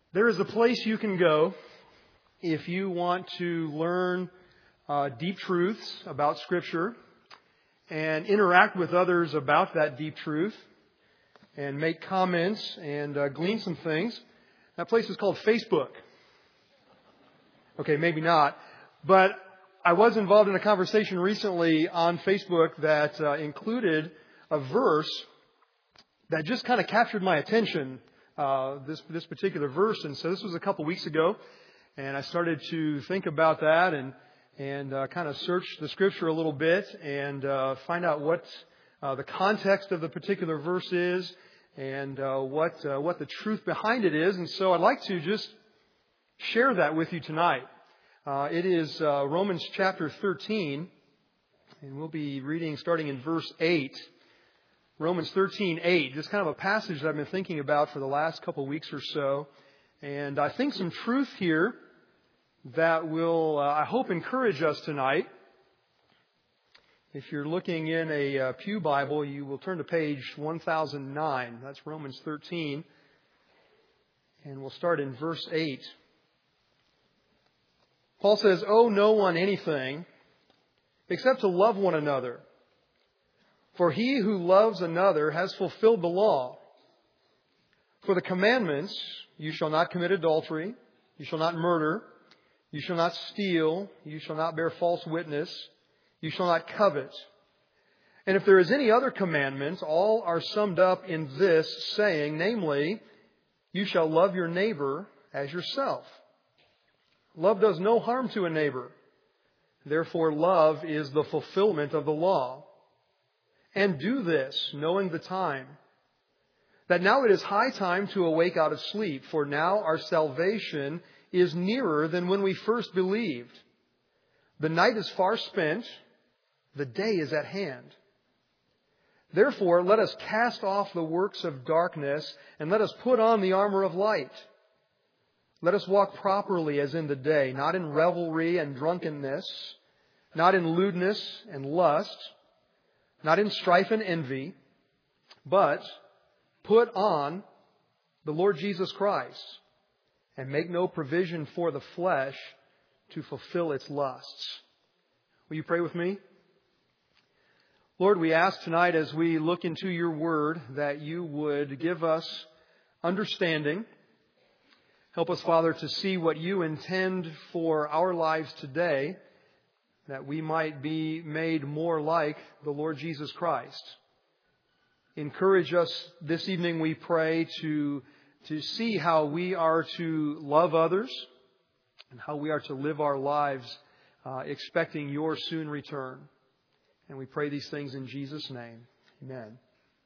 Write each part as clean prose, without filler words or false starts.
There is a place you can go if you want to learn deep truths about Scripture and interact with others about that deep truth and make comments and glean some things. That place is called Facebook. Okay, maybe not. But I was involved in a conversation recently on Facebook that included a verse that just kind of captured my attention. This particular verse, and so this was a couple weeks ago, and I started to think about that and kind of search the Scripture a little bit and find out what the context of the particular verse is and what the truth behind it is. And so I'd like to just share that with you tonight. It is Romans chapter 13, and we'll be reading starting in verse 8. Romans 13:8, just kind of a passage that I've been thinking about for the last couple of weeks or so. And I think some truth here that will, I hope, encourage us tonight. If you're looking in a Pew Bible, you will turn to page 1009. That's Romans 13. And we'll start in verse 8. Paul says, "Owe no one anything except to love one another. For he who loves another has fulfilled the law. For the commandments, you shall not commit adultery, you shall not murder, you shall not steal, you shall not bear false witness, you shall not covet. And if there is any other commandment, all are summed up in this saying, namely, you shall love your neighbor as yourself. Love does no harm to a neighbor. Therefore, love is the fulfillment of the law. And do this, knowing the time, that now it is high time to awake out of sleep, for now our salvation is nearer than when we first believed. The night is far spent, the day is at hand. Therefore, let us cast off the works of darkness, and let us put on the armor of light. Let us walk properly as in the day, not in revelry and drunkenness, not in lewdness and lust, not in strife and envy, but put on the Lord Jesus Christ and make no provision for the flesh to fulfill its lusts." Will you pray with me? Lord, we ask tonight as we look into your word that you would give us understanding. Help us, Father, to see what you intend for our lives today, that we might be made more like the Lord Jesus Christ. Encourage us this evening, we pray, to see how we are to love others and how we are to live our lives expecting your soon return. And we pray these things in Jesus' name. Amen.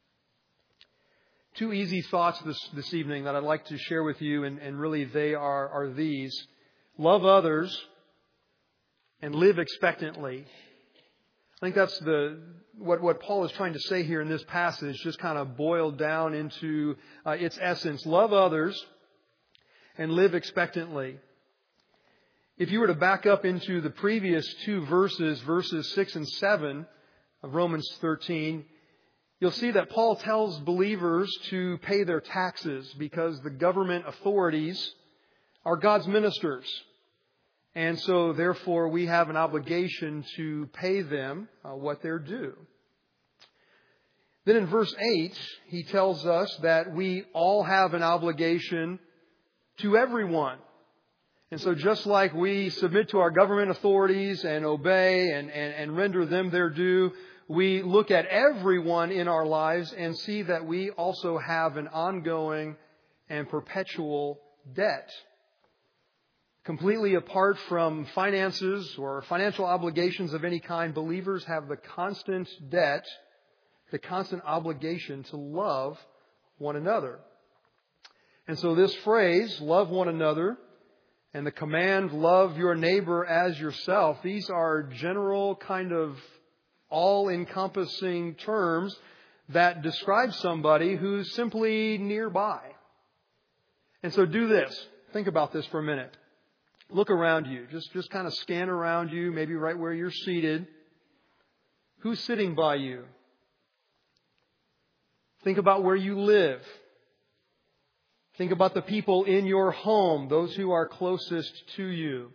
Two easy thoughts this evening that I'd like to share with you, and really they are these. Love others and live expectantly. I think that's what Paul is trying to say here in this passage, just kind of boiled down into its essence. Love others and live expectantly. If you were to back up into the previous two verses 6 and 7 of Romans 13, you'll see that Paul tells believers to pay their taxes because the government authorities are God's ministers. And so, therefore, we have an obligation to pay them what they're due. Then in verse 8, he tells us that we all have an obligation to everyone. And so just like we submit to our government authorities and obey and render them their due, we look at everyone in our lives and see that we also have an ongoing and perpetual debt. Completely apart from finances or financial obligations of any kind, believers have the constant debt, the constant obligation to love one another. And so this phrase, love one another, and the command, love your neighbor as yourself, these are general kind of all-encompassing terms that describe somebody who's simply nearby. And so do this. Think about this for a minute. Look around you. Just kind of scan around you, maybe right where you're seated. Who's sitting by you? Think about where you live. Think about the people in your home, those who are closest to you.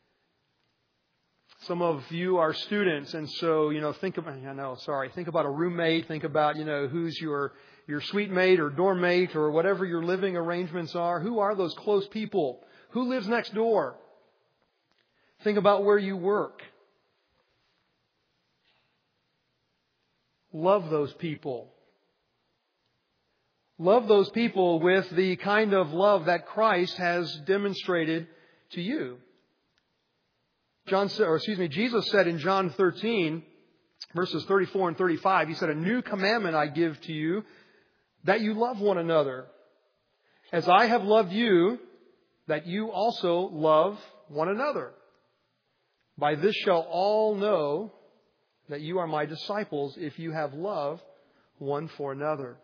Some of you are students, and so, think about a roommate, think about, who's your suite mate or dorm mate or whatever your living arrangements are. Who are those close people? Who lives next door? Think about where you work. Love those people. Love those people with the kind of love that Christ has demonstrated to you. Jesus said in John 13, verses 34 and 35, He said, "A new commandment I give to you, that you love one another. As I have loved you, that you also love one another. By this shall all know that you are my disciples, if you have love one for another."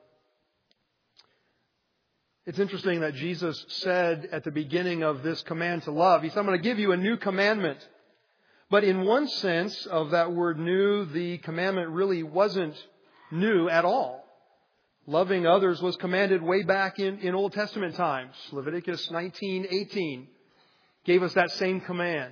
It's interesting that Jesus said at the beginning of this command to love, He said, "I'm going to give you a new commandment." But in one sense of that word new, the commandment really wasn't new at all. Loving others was commanded way back in Old Testament times. Leviticus 19:18 gave us that same command.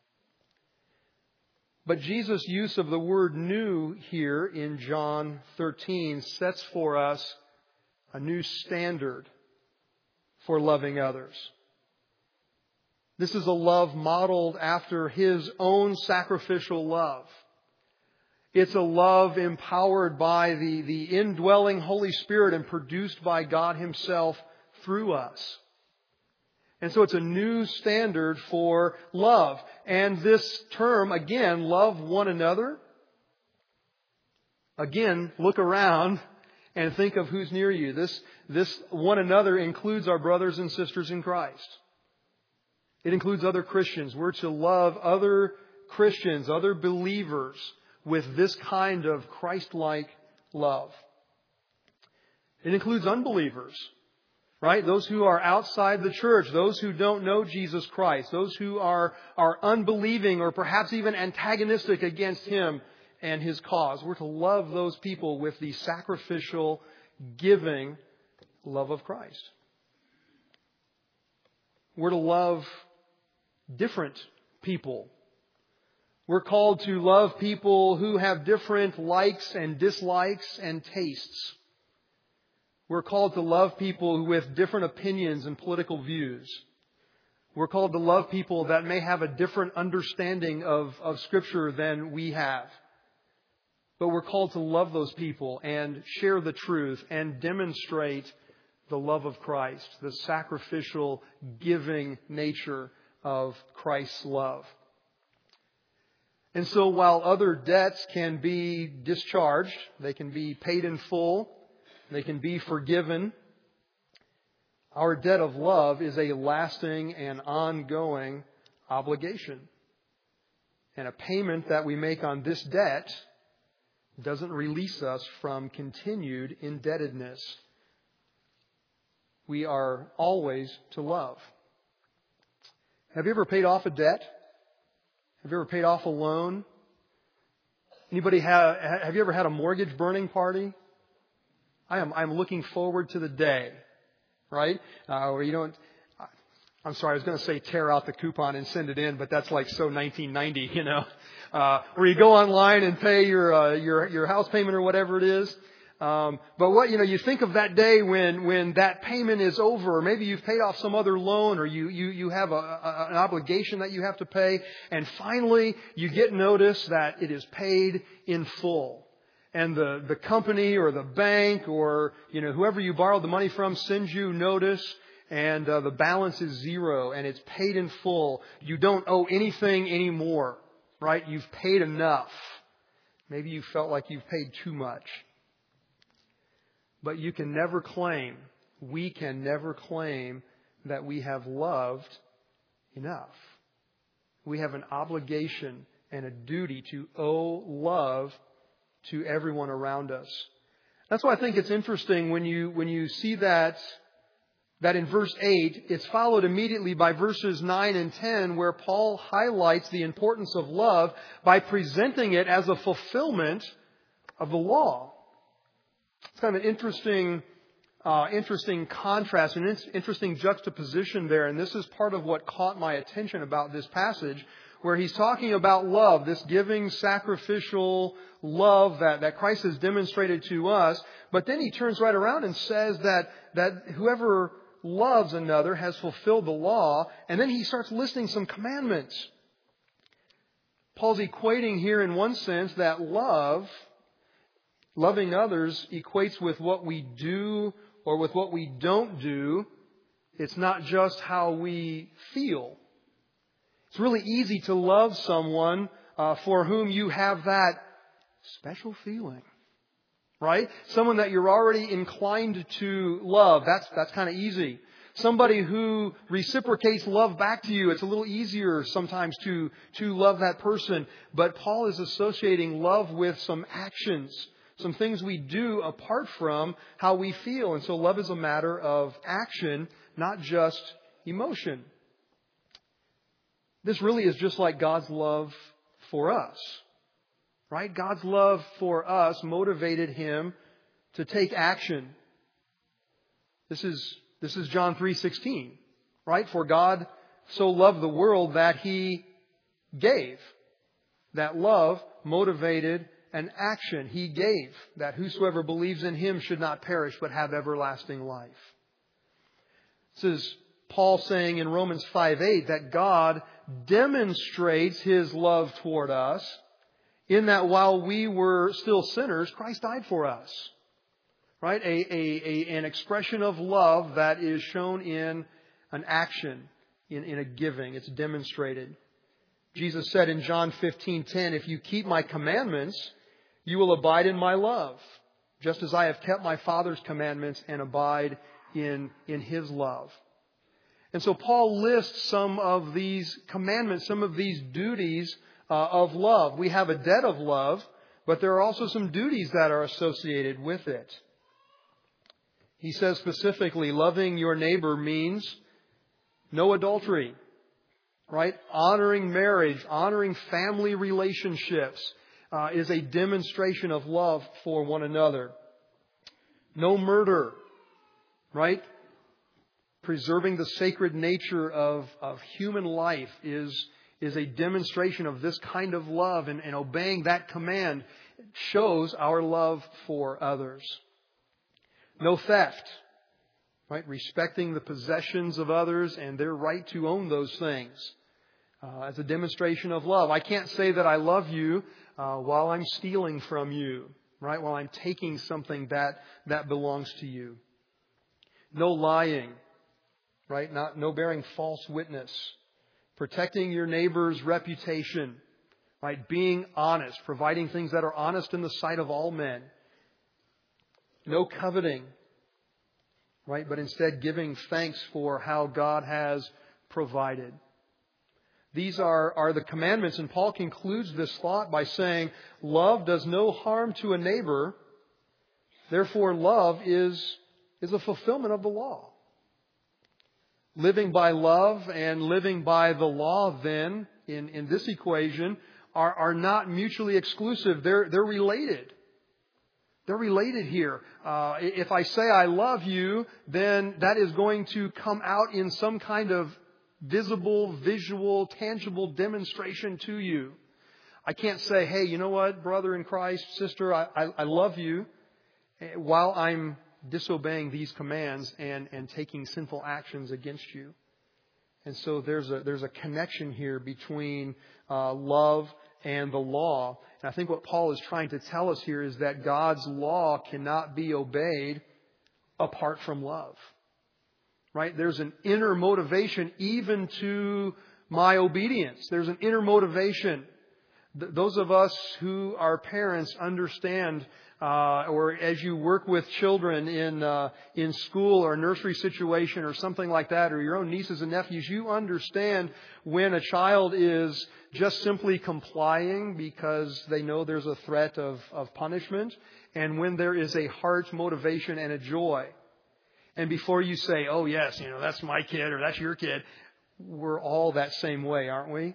But Jesus' use of the word new here in John 13 sets for us a new standard for loving others. This is a love modeled after His own sacrificial love. It's a love empowered by the indwelling Holy Spirit and produced by God Himself through us. And so it's a new standard for love. And this term, again, love one another. Again, look around and think of who's near you. This one another includes our brothers and sisters in Christ. It includes other Christians. We're to love other Christians, other believers with this kind of Christ-like love. It includes unbelievers, right? Those who are outside the church, those who don't know Jesus Christ, those who are unbelieving or perhaps even antagonistic against Him and His cause. We're to love those people with the sacrificial, giving love of Christ. We're to love different people. We're called to love people who have different likes and dislikes and tastes. We're called to love people with different opinions and political views. We're called to love people that may have a different understanding of Scripture than we have. But we're called to love those people and share the truth and demonstrate the love of Christ, the sacrificial, giving nature of Christ's love. And so while other debts can be discharged, they can be paid in full, they can be forgiven, our debt of love is a lasting and ongoing obligation. And a payment that we make on this debt doesn't release us from continued indebtedness. We are always to love. Have you ever paid off a debt? Have you ever paid off a loan? Have you ever had a mortgage burning party? I'm looking forward to the day, right? Where you don't. I'm sorry, I was going to say tear out the coupon and send it in, but that's like so 1990, where you go online and pay your house payment or whatever it is. But you think of that day when that payment is over, or maybe you've paid off some other loan, or you have an obligation that you have to pay, and finally you get notice that it is paid in full. And the company or the bank or, whoever you borrowed the money from sends you notice, and the balance is zero and it's paid in full. You don't owe anything anymore, right? You've paid enough. Maybe you felt like you've paid too much. But we can never claim that we have loved enough. We have an obligation and a duty to owe love to everyone around us. That's why I think it's interesting when you see that in verse 8, it's followed immediately by verses 9 and 10, where Paul highlights the importance of love by presenting it as a fulfillment of the law. It's kind of an interesting interesting contrast, an interesting juxtaposition there. And this is part of what caught my attention about this passage, where he's talking about love, this giving, sacrificial love that Christ has demonstrated to us. But then he turns right around and says that whoever loves another has fulfilled the law. And then he starts listing some commandments. Paul's equating here in one sense that loving others equates with what we do or with what we don't do. It's not just how we feel. It's really easy to love someone for whom you have that special feeling, right? Someone that you're already inclined to love. That's kind of easy. Somebody who reciprocates love back to you, it's a little easier sometimes to love that person. But Paul is associating love with some actions, some things we do apart from how we feel. And so love is a matter of action, not just emotion. This really is just like God's love for us, right? God's love for us motivated Him to take action. This is John 3:16, right? For God so loved the world that He gave. That love motivated an action. He gave, that whosoever believes in Him should not perish but have everlasting life. This is Paul saying in Romans 5:8 that God demonstrates His love toward us in that while we were still sinners, Christ died for us. Right? An expression of love that is shown in an action, in a giving. It's demonstrated. Jesus said in John 15:10, if you keep my commandments, you will abide in my love, just as I have kept my Father's commandments and abide in His love. And so Paul lists some of these commandments, some of these duties of love. We have a debt of love, but there are also some duties that are associated with it. He says specifically, loving your neighbor means no adultery, right? Honoring marriage, honoring family relationships is a demonstration of love for one another. No murder, right? Preserving the sacred nature of human life is a demonstration of this kind of love, and obeying that command shows our love for others. No theft, right? Respecting the possessions of others and their right to own those things as a demonstration of love. I can't say that I love you while I'm stealing from you, right? While I'm taking something that belongs to you. No lying, right? No bearing false witness. Protecting your neighbor's reputation, right? Being honest, providing things that are honest in the sight of all men. No coveting, right? But instead giving thanks for how God has provided. These are the commandments, and Paul concludes this thought by saying, love does no harm to a neighbor. Therefore, love is a fulfillment of the law. Living by love and living by the law, then, in this equation, are not mutually exclusive. They're related. They're related here. If I say I love you, then that is going to come out in some kind of visible, visual, tangible demonstration to you. I can't say, hey, you know what, brother in Christ, sister, I love you, while I'm disobeying these commands and taking sinful actions against you. And so there's a connection here between love and the law. And I think what Paul is trying to tell us here is that God's law cannot be obeyed apart from love. Right? There's an inner motivation even to my obedience. There's an inner motivation. Those of us who are parents understand, or as you work with children in school or a nursery situation or something like that, or your own nieces and nephews, you understand when a child is just simply complying because they know there's a threat of punishment, and when there is a heart motivation and a joy. And before you say, oh yes, that's my kid or that's your kid, we're all that same way, aren't we?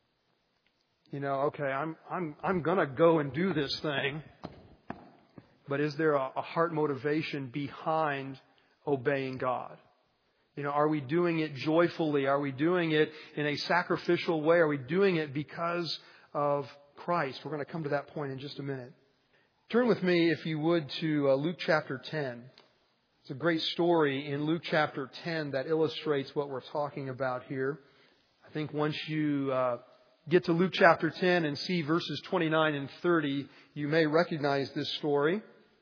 Okay, I'm gonna go and do this thing. But is there a heart motivation behind obeying God? Are we doing it joyfully? Are we doing it in a sacrificial way? Are we doing it because of Christ? We're going to come to that point in just a minute. Turn with me, if you would, to Luke chapter 10. It's a great story in Luke chapter 10 that illustrates what we're talking about here. I think once you get to Luke chapter 10 and see verses 29 and 30, you may recognize this story.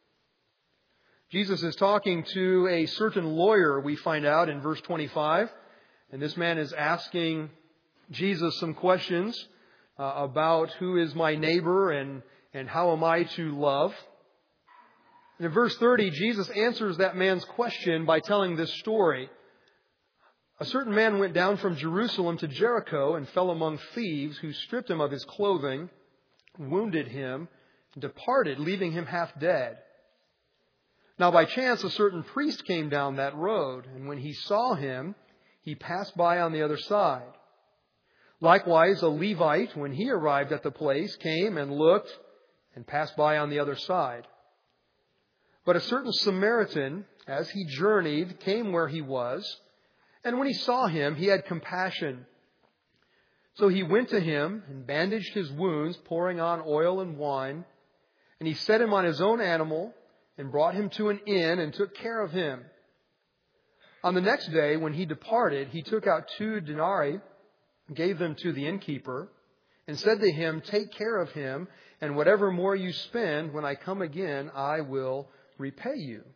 Jesus is talking to a certain lawyer, we find out in verse 25. And this man is asking Jesus some questions about who is my neighbor and how am I to love. And in verse 30, Jesus answers that man's question by telling this story. A certain man went down from Jerusalem to Jericho and fell among thieves who stripped him of his clothing, wounded him, and departed, leaving him half dead. Now by chance a certain priest came down that road, and when he saw him, he passed by on the other side. Likewise a Levite, when he arrived at the place, came and looked and passed by on the other side. But a certain Samaritan, as he journeyed, came where he was, and when he saw him, he had compassion. So he went to him and bandaged his wounds, pouring on oil and wine, and he set him on his own animal, and brought him to an inn and took care of him. On the next day, when he departed, he took out 2 denarii, gave them to the innkeeper, and said to him, "Take care of him, and whatever more you spend, when I come again, I will repay you."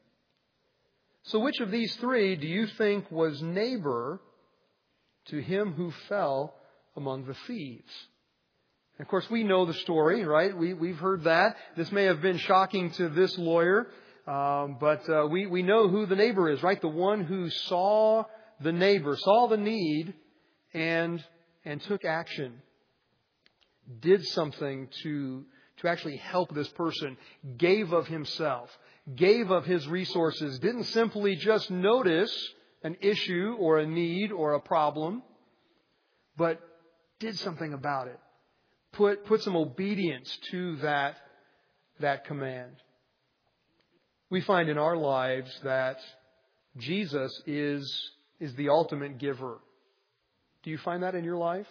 So which of these 3 do you think was neighbor to him who fell among the thieves? Of course, we know the story, right? We've heard that. This may have been shocking to this lawyer, but we know who the neighbor is, right? The one who saw the neighbor, saw the need, and took action. Did something to actually help this person. Gave of himself. Gave of his resources. Didn't simply just notice an issue or a need or a problem, but did something about it. Put some obedience to that command. We find in our lives that Jesus is the ultimate giver. Do you find that in your life?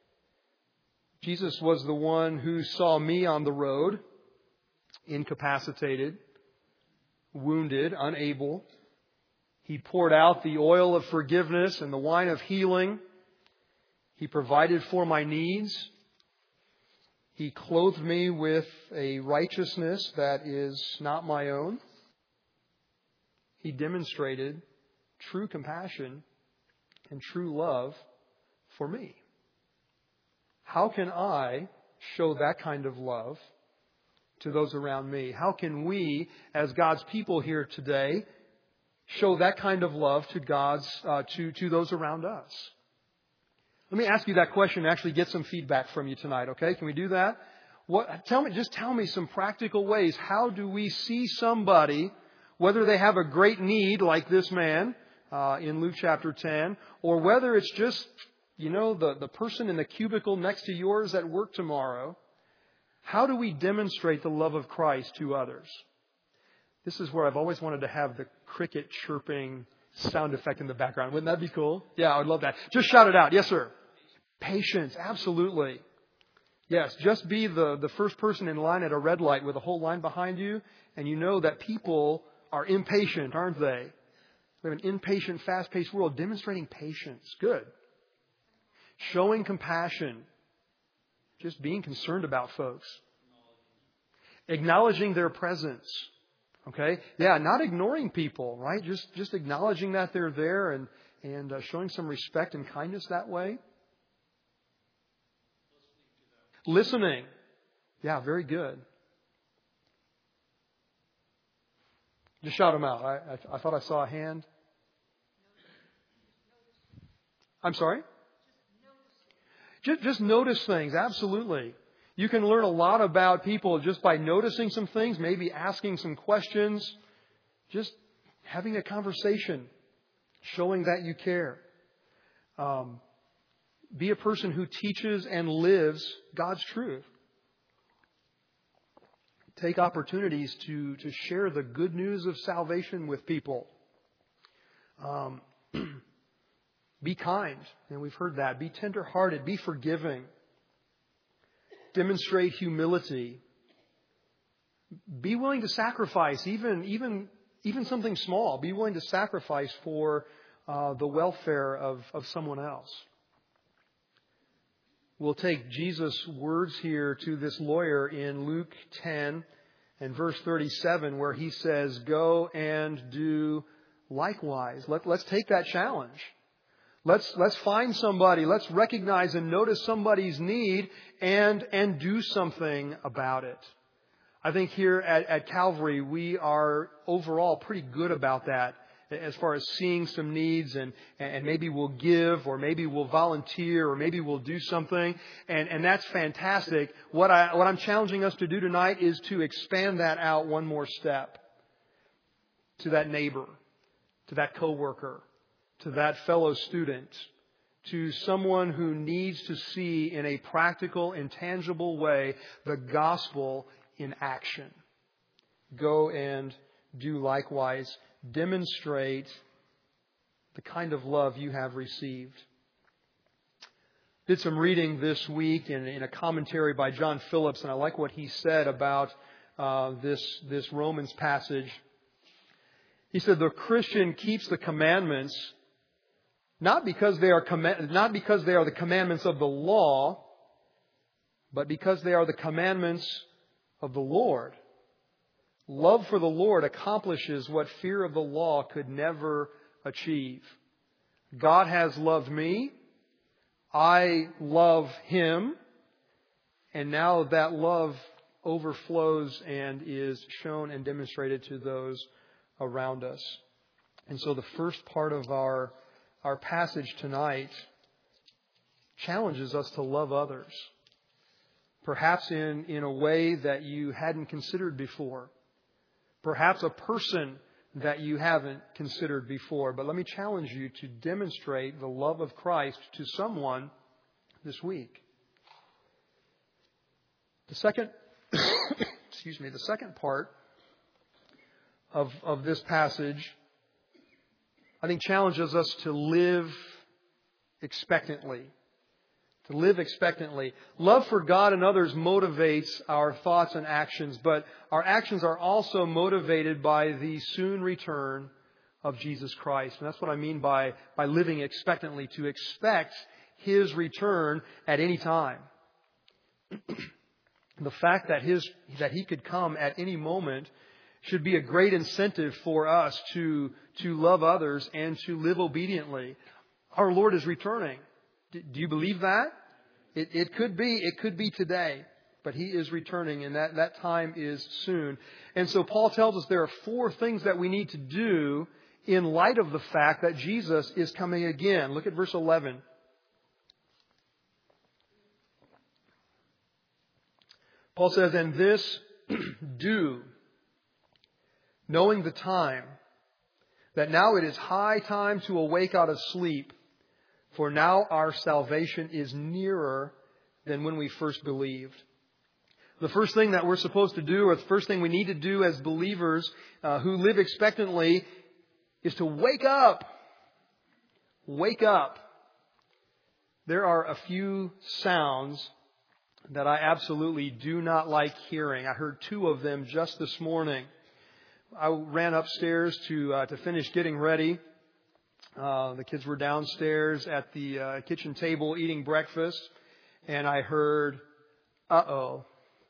Jesus was the one who saw me on the road, incapacitated, wounded, unable. He poured out the oil of forgiveness and the wine of healing. He provided for my needs. He clothed me with a righteousness that is not my own. He demonstrated true compassion and true love for me. How can I show that kind of love to those around me? How can we, as God's people here today, show that kind of love to to those around us? Let me ask you that question and actually get some feedback from you tonight, okay? Can we do that? Tell me some practical ways. How do we see somebody, whether they have a great need like this man in Luke chapter 10, or whether it's just, the person in the cubicle next to yours at work tomorrow, how do we demonstrate the love of Christ to others? This is where I've always wanted to have the cricket chirping sound effect in the background. Wouldn't that be cool? Yeah, I would love that. Just shout it out. Yes, sir. Patience. Absolutely. Yes, just be the first person in line at a red light with a whole line behind you, and you know that people are impatient, aren't they? We have an impatient, fast-paced world. Demonstrating patience. Good. Showing compassion. Just being concerned about folks. Acknowledging their presence. Okay? Yeah, not ignoring people, right? Just acknowledging that they're there and showing some respect and kindness that way. Listening. Yeah, very good. Just shout them out. I thought I saw a hand. I'm sorry? Just notice things. Absolutely. You can learn a lot about people just by noticing some things, maybe asking some questions, just having a conversation, showing that you care. Be a person who teaches and lives God's truth. Take opportunities to share the good news of salvation with people. Be kind. And we've heard that. Be tenderhearted. Be forgiving. Demonstrate humility. Be willing to sacrifice, even something small. Be willing to sacrifice for the welfare of someone else. We'll take Jesus' words here to this lawyer in Luke 10 and verse 37, where he says, "Go and do likewise." Let's take that challenge. Let's find somebody. Let's recognize and notice somebody's need and do something about it. I think here at Calvary, we are overall pretty good about that, as far as seeing some needs and maybe we'll give, or maybe we'll volunteer, or maybe we'll do something. And that's fantastic. What I'm challenging us to do tonight is to expand that out one more step to that neighbor, to that coworker, to that fellow student, to someone who needs to see in a practical, intangible way the gospel in action. Go and do likewise. Demonstrate the kind of love you have received. Did some reading this week in a commentary by John Phillips, and I like what he said about this Romans passage. He said the Christian keeps the commandments not because they are the commandments of the law, but because they are the commandments of the Lord. Love for the Lord accomplishes what fear of the law could never achieve. God has loved me. I love Him. And now that love overflows and is shown and demonstrated to those around us. And so the first part of our passage tonight challenges us to love others. Perhaps in a way that you hadn't considered before. Perhaps a person that you haven't considered before. But let me challenge you to demonstrate the love of Christ to someone this week. The second part of this passage, I think, challenges us to live expectantly. To live expectantly. Love for God and others motivates our thoughts and actions, but our actions are also motivated by the soon return of Jesus Christ. And that's what I mean by living expectantly, to expect His return at any time. The fact that He could come at any moment should be a great incentive for us to love others and to live obediently. Our Lord is returning. Do you believe that? It could be today, but He is returning, and that time is soon. And so Paul tells us there are 4 things that we need to do in light of the fact that Jesus is coming again. Look at verse 11. Paul says, "And this do, knowing the time, that now it is high time to awake out of sleep. For now our salvation is nearer than when we first believed." The first thing that we're supposed to do, or the first thing we need to do as believers who live expectantly, is to wake up. Wake up. There are a few sounds that I absolutely do not like hearing. I heard 2 of them just this morning. I ran upstairs to finish getting ready. The kids were downstairs at the kitchen table eating breakfast, and I heard, "Uh-oh."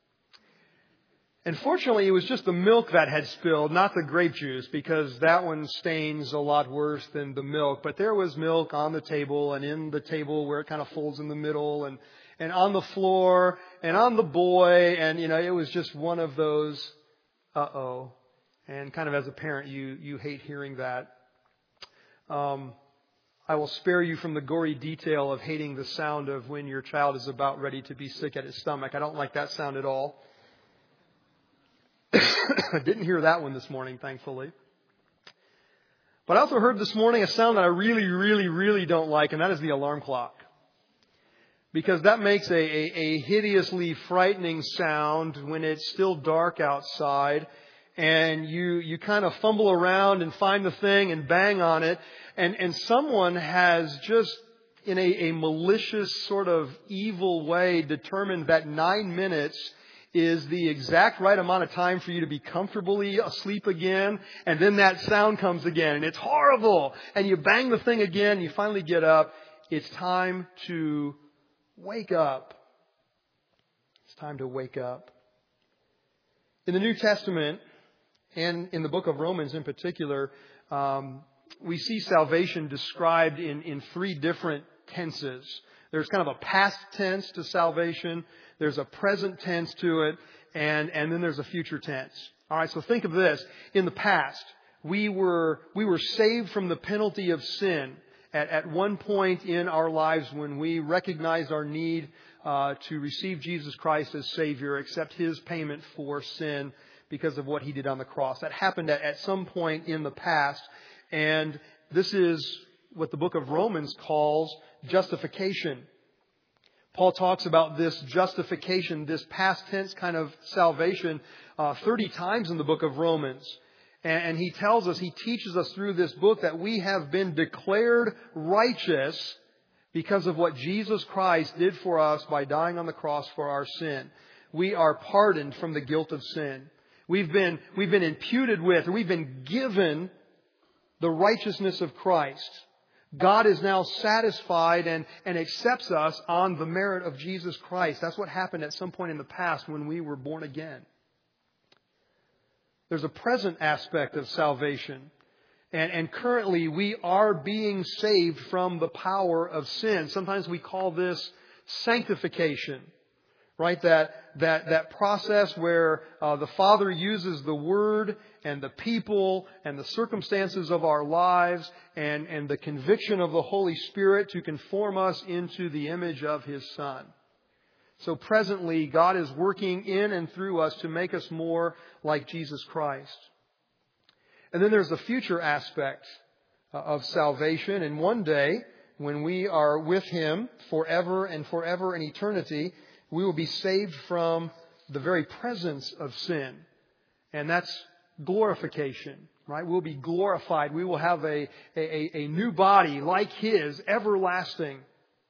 And fortunately, it was just the milk that had spilled, not the grape juice, because that one stains a lot worse than the milk. But there was milk on the table, and in the table where it kind of folds in the middle, and on the floor, and on the boy, and it was just one of those uh-oh. And kind of as a parent, you hate hearing that. I will spare you from the gory detail of hating the sound of when your child is about ready to be sick at his stomach. I don't like that sound at all. I didn't hear that one this morning, thankfully. But I also heard this morning a sound that I really, really, really don't like, and that is the alarm clock. Because that makes a hideously frightening sound when it's still dark outside. and you kind of fumble around and find the thing and bang on it, and someone has just in a malicious sort of evil way determined that 9 minutes is the exact right amount of time for you to be comfortably asleep again, and then that sound comes again, and it's horrible, and you bang the thing again, you finally get up. It's time to wake up. It's time to wake up. In the New Testament, and in the book of Romans in particular, we see salvation described in 3 different tenses. There's kind of a past tense to salvation, there's a present tense to it, and then there's a future tense. All right, so think of this. In the past, we were saved from the penalty of sin at one point in our lives when we recognized our need to receive Jesus Christ as Savior, accept His payment for sin because of what He did on the cross. That happened at some point in the past, and this is what the book of Romans calls justification. Paul talks about this justification, this past tense kind of salvation, 30 times in the book of Romans. And he tells us, he teaches us through this book that we have been declared righteous because of what Jesus Christ did for us by dying on the cross for our sin. We are pardoned from the guilt of sin. We've been imputed with, or we've been given the righteousness of Christ. God is now satisfied and accepts us on the merit of Jesus Christ. That's what happened at some point in the past when we were born again. There's a present aspect of salvation. And currently we are being saved from the power of sin. Sometimes we call this sanctification. Right? That process where the Father uses the Word and the people and the circumstances of our lives and the conviction of the Holy Spirit to conform us into the image of His Son. So presently, God is working in and through us to make us more like Jesus Christ. And then there's the future aspect of salvation. And one day, when we are with Him forever and forever in eternity, we will be saved from the very presence of sin. And that's glorification, right? We'll be glorified. We will have a new body like His, everlasting.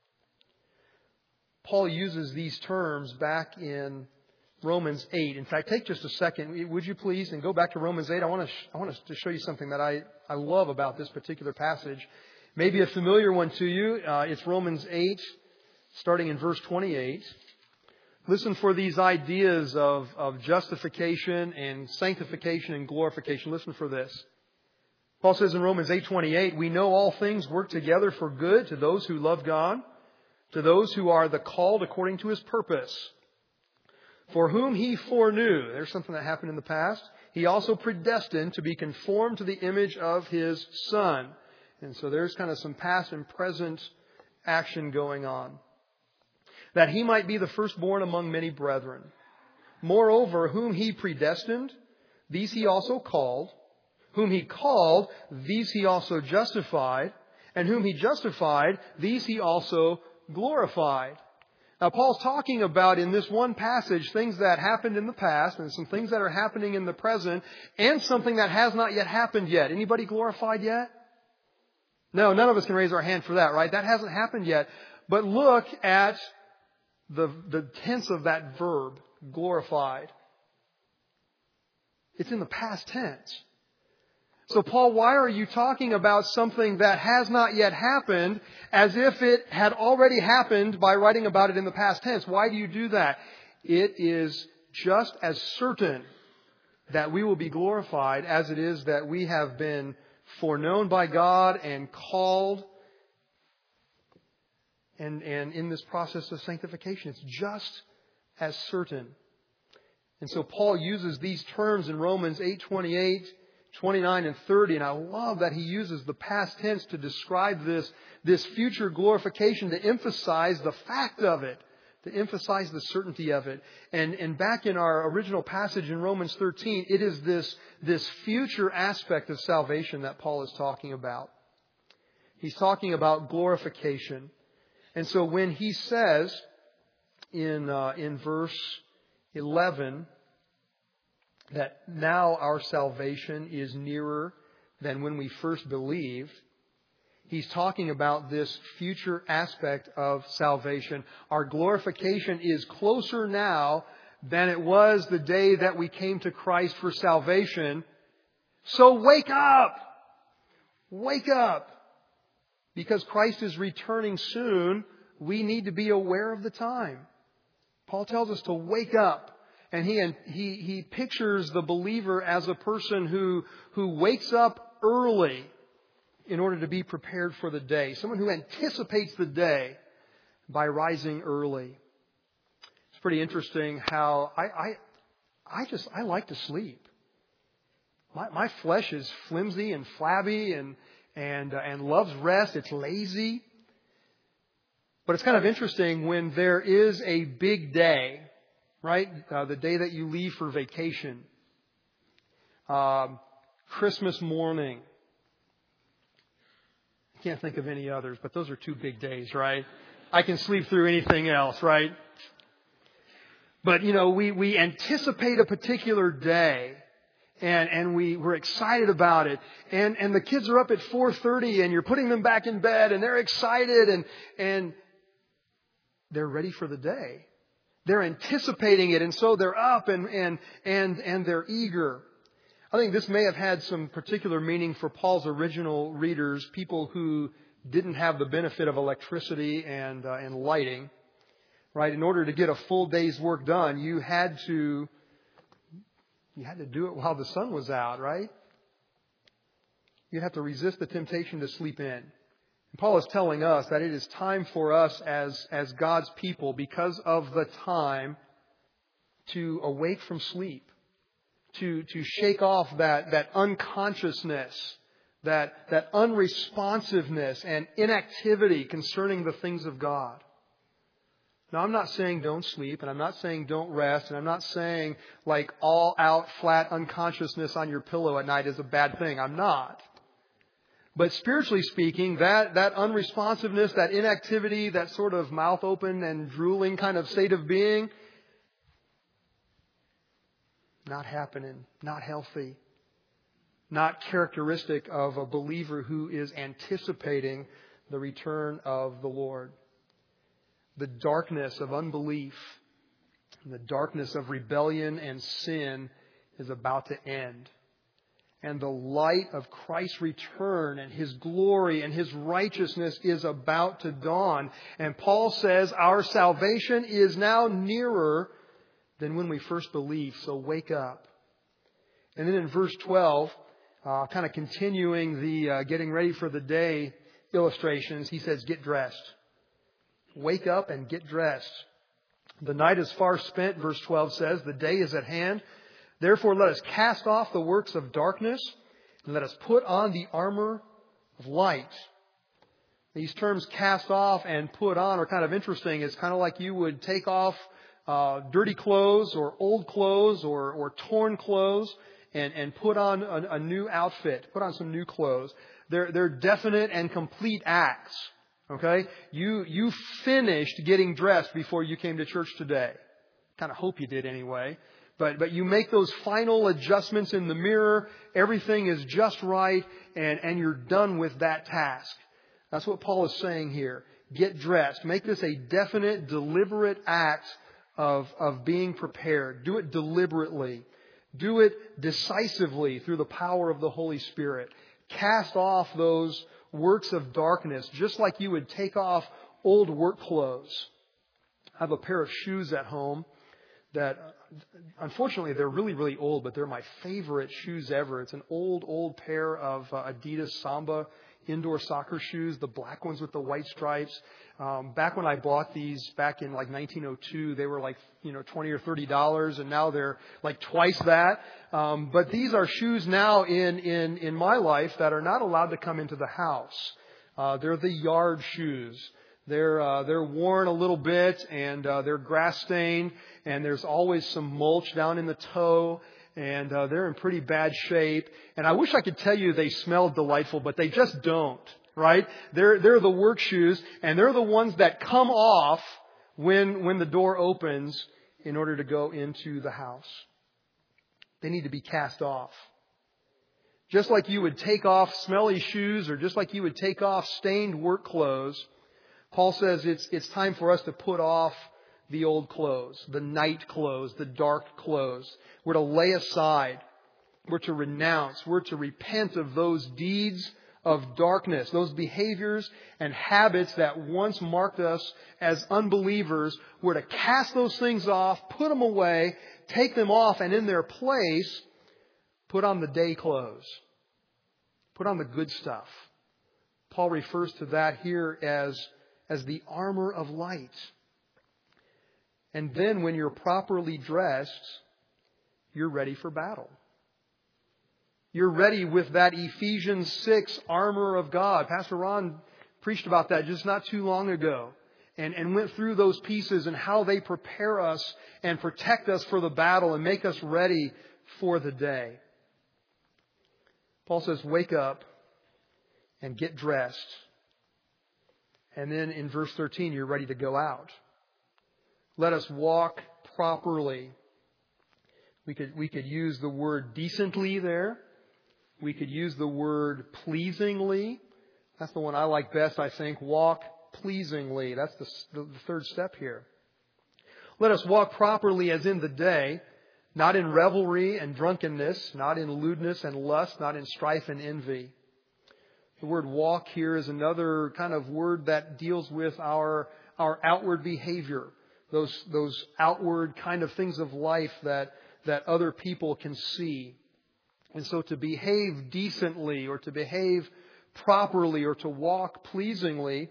Paul uses these terms back in Romans 8. In fact, take just a second, would you please, and go back to Romans 8. I want to show you something that I love about this particular passage. Maybe a familiar one to you. It's Romans 8, starting in verse 28. Listen for these ideas of justification and sanctification and glorification. Listen for this. Paul says in Romans 8:28, we know all things work together for good to those who love God, to those who are the called according to His purpose. For whom He foreknew, there's something that happened in the past, He also predestined to be conformed to the image of His Son. And so there's kind of some past and present action going on. That He might be the firstborn among many brethren. Moreover, whom He predestined, these He also called. Whom He called, these He also justified. And whom He justified, these He also glorified. Now, Paul's talking about in this one passage things that happened in the past and some things that are happening in the present and something that has not yet happened yet. Anybody glorified yet? No, none of us can raise our hand for that, right? That hasn't happened yet. But look at the tense of that verb, glorified. It's in the past tense. So Paul, why are you talking about something that has not yet happened as if it had already happened by writing about it in the past tense? Why do you do that? It is just as certain that we will be glorified as it is that we have been foreknown by God and called. And in this process of sanctification, it's just as certain. And so Paul uses these terms in Romans 8:28, 29, and 30. And I love that he uses the past tense to describe this future glorification, to emphasize the fact of it, to emphasize the certainty of it. And back in our original passage in Romans 13, it is this future aspect of salvation that Paul is talking about. He's talking about glorification. And so when he says in verse 11, that now our salvation is nearer than when we first believed. He's talking about this future aspect of salvation. Our glorification is closer now than it was the day that we came to Christ for salvation. So wake up! Wake up! Because Christ is returning soon, we need to be aware of the time. Paul tells us to wake up. And he pictures the believer as a person who wakes up early in order to be prepared for the day. Someone who anticipates the day by rising early. It's pretty interesting how I like to sleep. My flesh is flimsy and flabby and loves rest. It's lazy. But it's kind of interesting when there is a big day, right? The day that you leave for vacation. Christmas morning. I can't think of any others, but those are two big days, right? I can sleep through anything else, right? But, we anticipate a particular day. And we're excited about it. And the kids are up at 4:30 and you're putting them back in bed and they're excited and they're ready for the day. They're anticipating it, and so they're up and they're eager. I think this may have had some particular meaning for Paul's original readers, people who didn't have the benefit of electricity and lighting. Right? In order to get a full day's work done, you had to do it while the sun was out, right? You'd have to resist the temptation to sleep in. And Paul is telling us that it is time for us as God's people, because of the time, to awake from sleep, to shake off that unconsciousness, that unresponsiveness and inactivity concerning the things of God. Now, I'm not saying don't sleep, and I'm not saying don't rest, and I'm not saying like all out flat unconsciousness on your pillow at night is a bad thing. I'm not. But spiritually speaking, that unresponsiveness, that inactivity, that sort of mouth open and drooling kind of state of being, not happening, not healthy, not characteristic of a believer who is anticipating the return of the Lord. The darkness of unbelief and the darkness of rebellion and sin is about to end. And the light of Christ's return and His glory and His righteousness is about to dawn. And Paul says our salvation is now nearer than when we first believed. So wake up. And then in verse 12, kind of continuing the getting ready for the day illustrations, he says, get dressed. Wake up and get dressed. The night is far spent, verse 12 says. The day is at hand. Therefore, let us cast off the works of darkness and let us put on the armor of light. These terms cast off and put on are kind of interesting. It's kind of like you would take off dirty clothes or old clothes or torn clothes and put on a new outfit, put on some new clothes. They're definite and complete acts. Okay? You finished getting dressed before you came to church today. Kind of hope you did anyway. But you make those final adjustments in the mirror. Everything is just right. And you're done with that task. That's what Paul is saying here. Get dressed. Make this a definite, deliberate act of being prepared. Do it deliberately. Do it decisively through the power of the Holy Spirit. Cast off those works of darkness, just like you would take off old work clothes. I have a pair of shoes at home that, unfortunately, they're really, really old, but they're my favorite shoes ever. It's an old pair of Adidas Samba indoor soccer shoes, the black ones with the white stripes. Back when I bought these back in like 1902, they were like, $20 or $30, and now they're like twice that. But these are shoes now in my life that are not allowed to come into the house. They're the yard shoes. They're worn a little bit, and they're grass stained, and there's always some mulch down in the toe. And they're in pretty bad shape. And I wish I could tell you they smelled delightful, but they just don't, right? They're the work shoes, and they're the ones that come off when the door opens in order to go into the house. They need to be cast off. Just like you would take off smelly shoes or just like you would take off stained work clothes, Paul says it's time for us to put off the old clothes, the night clothes, the dark clothes. We're to lay aside. We're to renounce. We're to repent of those deeds of darkness, those behaviors and habits that once marked us as unbelievers. We're to cast those things off, put them away, take them off, and in their place, put on the day clothes. Put on the good stuff. Paul refers to that here as the armor of light. And then when you're properly dressed, you're ready for battle. You're ready with that Ephesians 6 armor of God. Pastor Ron preached about that just not too long ago and went through those pieces and how they prepare us and protect us for the battle and make us ready for the day. Paul says, wake up and get dressed. And then in verse 13, you're ready to go out. Let us walk properly. We could use the word decently there. We could use the word pleasingly. That's the one I like best, I think. Walk pleasingly. That's the third step here. Let us walk properly as in the day, not in revelry and drunkenness, not in lewdness and lust, not in strife and envy. The word walk here is another kind of word that deals with our outward behavior. Those outward kind of things of life that other people can see. And so to behave decently or to behave properly or to walk pleasingly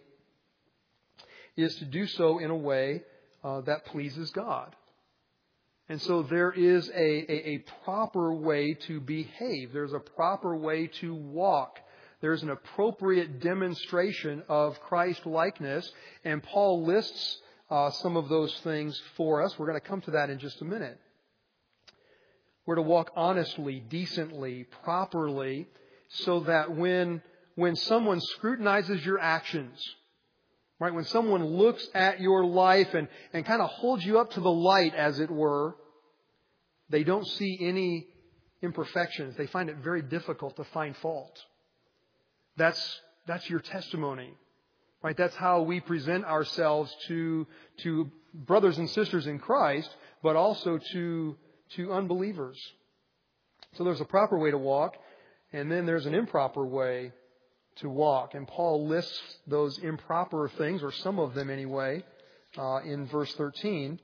is to do so in a way that pleases God. And so there is a proper way to behave. There's a proper way to walk. There's an appropriate demonstration of Christ-likeness. And Paul lists some of those things for us. We're going to come to that in just a minute. We're to walk honestly, decently, properly, so that when someone scrutinizes your actions, right, when someone looks at your life and kind of holds you up to the light, as it were, they don't see any imperfections. They find it very difficult to find fault. That's your testimony, right? That's how we present ourselves to brothers and sisters in Christ, but also to unbelievers. So there's a proper way to walk, and then there's an improper way to walk. And Paul lists those improper things, or some of them anyway, in verse 13.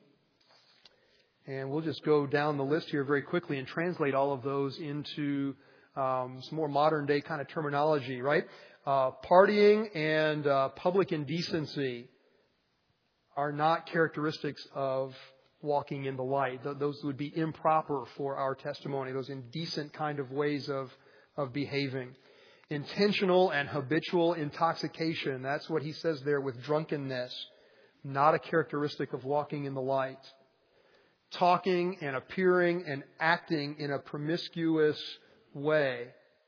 And we'll just go down the list here very quickly and translate all of those into some more modern day kind of terminology, right? Partying and public indecency are not characteristics of walking in the light. Those would be improper for our testimony, those indecent kind of ways of behaving. Intentional and habitual intoxication, that's what he says there with drunkenness, not a characteristic of walking in the light. Talking and appearing and acting in a promiscuous way,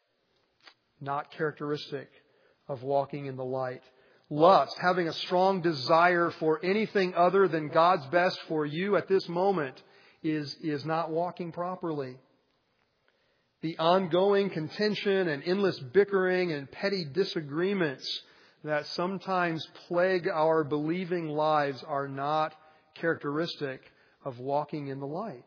not characteristic of walking in the light. Lust, having a strong desire for anything other than God's best for you at this moment, is not walking properly. The ongoing contention and endless bickering and petty disagreements that sometimes plague our believing lives are not characteristic of walking in the light.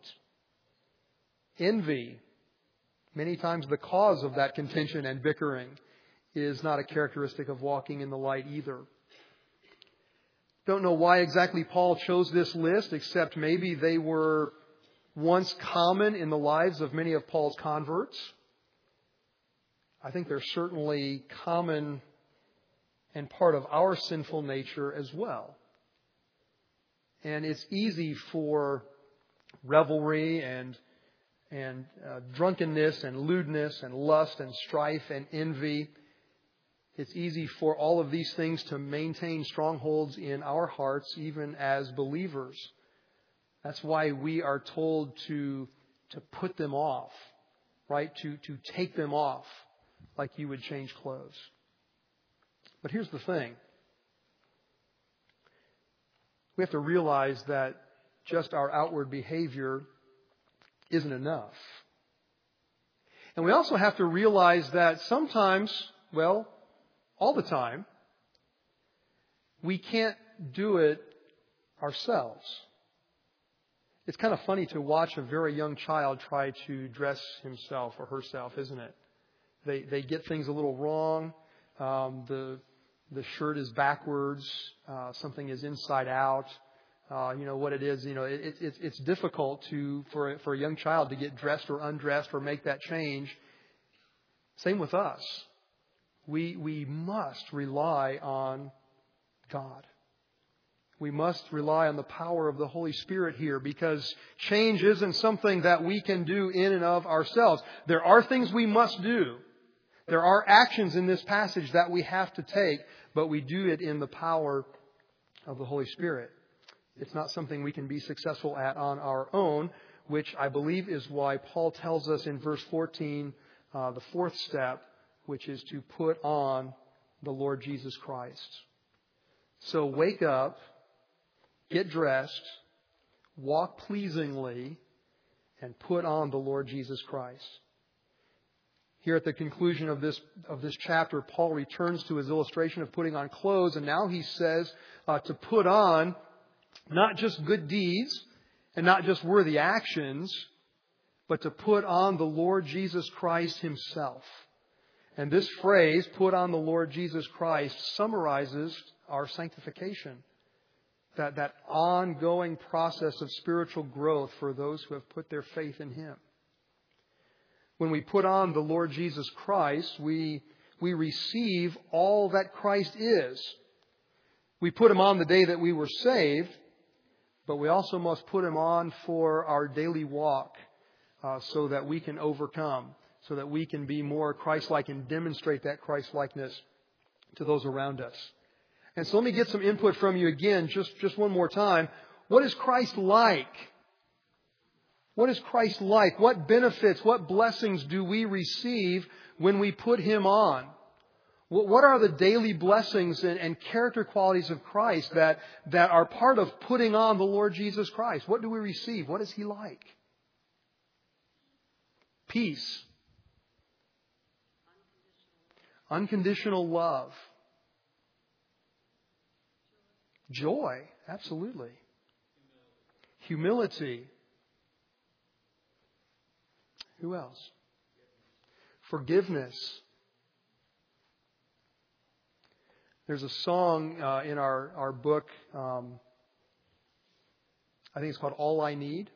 Envy, many times the cause of that contention and bickering, is not a characteristic of walking in the light either. Don't know why exactly Paul chose this list, except maybe they were once common in the lives of many of Paul's converts. I think they're certainly common and part of our sinful nature as well. And it's easy for revelry and drunkenness and lewdness and lust and strife and envy. It's easy for all of these things to maintain strongholds in our hearts, even as believers. That's why we are told to put them off, right? To take them off like you would change clothes. But here's the thing. We have to realize that just our outward behavior isn't enough. And we also have to realize that sometimes, well, all the time, we can't do it ourselves. It's kind of funny to watch a very young child try to dress himself or herself, isn't it? They get things a little wrong. The shirt is backwards. Something is inside out. What it is. It's difficult for a young child to get dressed or undressed or make that change. Same with us. We must rely on God. We must rely on the power of the Holy Spirit here, because change isn't something that we can do in and of ourselves. There are things we must do. There are actions in this passage that we have to take, but we do it in the power of the Holy Spirit. It's not something we can be successful at on our own, which I believe is why Paul tells us in verse 14, the fourth step, which is to put on the Lord Jesus Christ. So wake up, get dressed, walk pleasingly, and put on the Lord Jesus Christ. Here at the conclusion of this chapter, Paul returns to his illustration of putting on clothes, and now he says to put on not just good deeds and not just worthy actions, but to put on the Lord Jesus Christ Himself. And this phrase, put on the Lord Jesus Christ, summarizes our sanctification. That ongoing process of spiritual growth for those who have put their faith in Him. When we put on the Lord Jesus Christ, we receive all that Christ is. We put Him on the day that we were saved, but we also must put Him on for our daily walk so that we can overcome, so that we can be more Christ-like and demonstrate that Christ-likeness to those around us. And so let me get some input from you again, just one more time. What is Christ like? What is Christ like? What benefits, what blessings do we receive when we put Him on? What are the daily blessings and character qualities of Christ that are part of putting on the Lord Jesus Christ? What do we receive? What is He like? Peace. Unconditional love. Joy, absolutely. Humility. Who else? Forgiveness. There's a song in our book, I think it's called All I Need.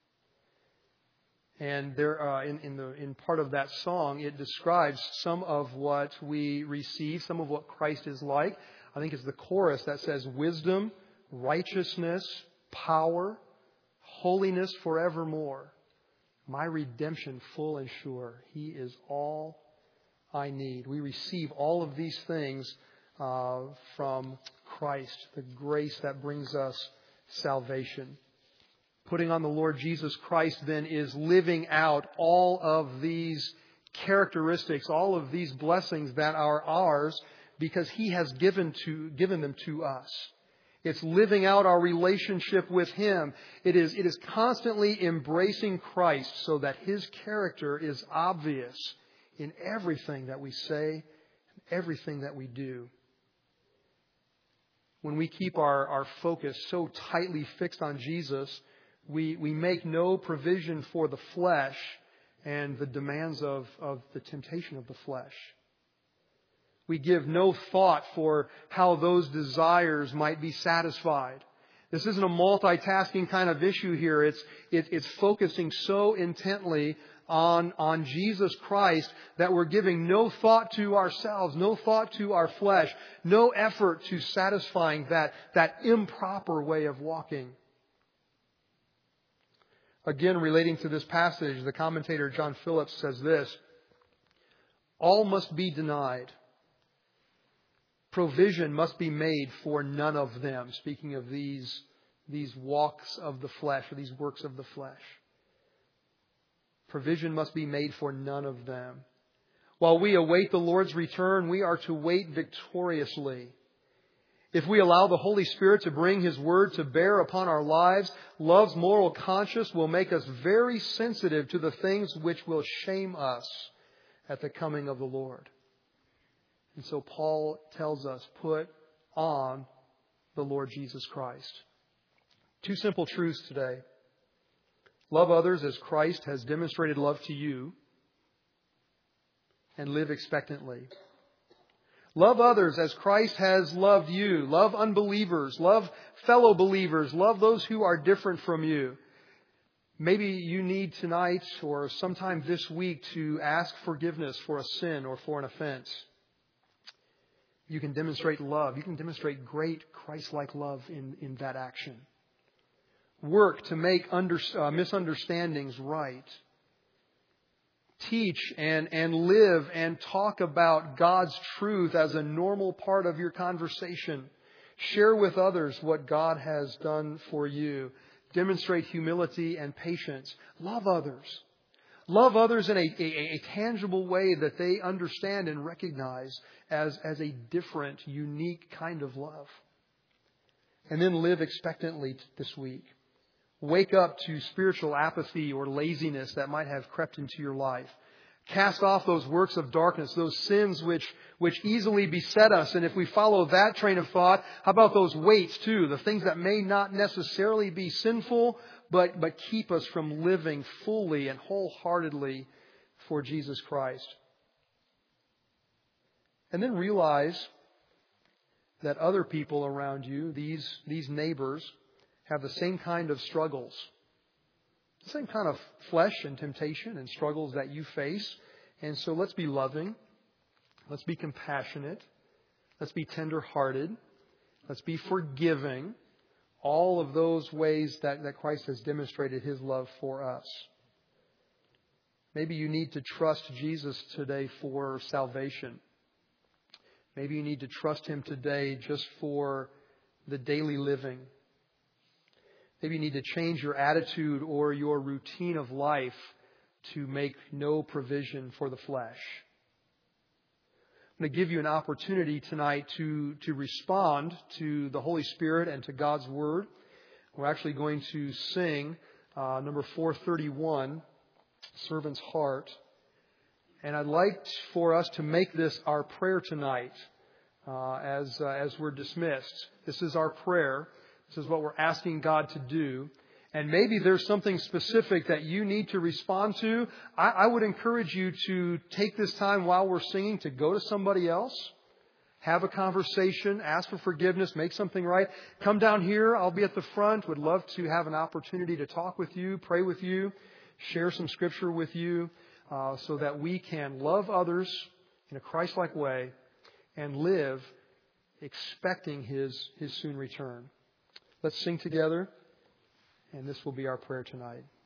And there, in part of that song, it describes some of what we receive, some of what Christ is like. I think it's the chorus that says, wisdom, righteousness, power, holiness forevermore. My redemption full and sure. He is all I need. We receive all of these things from Christ, the grace that brings us salvation. Putting on the Lord Jesus Christ then is living out all of these characteristics, all of these blessings that are ours because He has given them to us. It's living out our relationship with Him. It is constantly embracing Christ so that His character is obvious in everything that we say, everything that we do. When we keep our focus so tightly fixed on Jesus, we make no provision for the flesh and the demands of the temptation of the flesh. We give no thought for how those desires might be satisfied. This isn't a multitasking kind of issue here. It's focusing so intently on Jesus Christ that we're giving no thought to ourselves, no thought to our flesh, no effort to satisfying that improper way of walking. Again, relating to this passage, the commentator John Phillips says this: all must be denied. Provision must be made for none of them. Speaking of these walks of the flesh, or these works of the flesh. Provision must be made for none of them. While we await the Lord's return, we are to wait victoriously. If we allow the Holy Spirit to bring His Word to bear upon our lives, love's moral conscience will make us very sensitive to the things which will shame us at the coming of the Lord. And so Paul tells us, put on the Lord Jesus Christ. Two simple truths today. Love others as Christ has demonstrated love to you, and live expectantly. Love others as Christ has loved you. Love unbelievers. Love fellow believers. Love those who are different from you. Maybe you need tonight or sometime this week to ask forgiveness for a sin or for an offense. You can demonstrate love. You can demonstrate great Christ-like love in that action. Work to make misunderstandings right. Teach and live and talk about God's truth as a normal part of your conversation. Share with others what God has done for you. Demonstrate humility and patience. Love others. Love others in a tangible way that they understand and recognize as a different, unique kind of love. And then live expectantly this week. Wake up to spiritual apathy or laziness that might have crept into your life. Cast off those works of darkness, those sins which easily beset us. And if we follow that train of thought, how about those weights too? The things that may not necessarily be sinful, but keep us from living fully and wholeheartedly for Jesus Christ. And then realize that other people around you, these neighbors, have the same kind of struggles, the same kind of flesh and temptation and struggles that you face. And so let's be loving. Let's be compassionate. Let's be tender-hearted. Let's be forgiving. All of those ways that Christ has demonstrated His love for us. Maybe you need to trust Jesus today for salvation. Maybe you need to trust Him today just for the daily living. Maybe you need to change your attitude or your routine of life to make no provision for the flesh. I'm going to give you an opportunity tonight to respond to the Holy Spirit and to God's Word. We're actually going to sing number 431, Servant's Heart. And I'd like for us to make this our prayer tonight as we're dismissed. This is our prayer. This is what we're asking God to do. And maybe there's something specific that you need to respond to. I would encourage you to take this time while we're singing to go to somebody else, have a conversation, ask for forgiveness, make something right. Come down here. I'll be at the front. Would love to have an opportunity to talk with you, pray with you, share some Scripture with you, so that we can love others in a Christ-like way and live expecting His soon return. Let's sing together, and this will be our prayer tonight.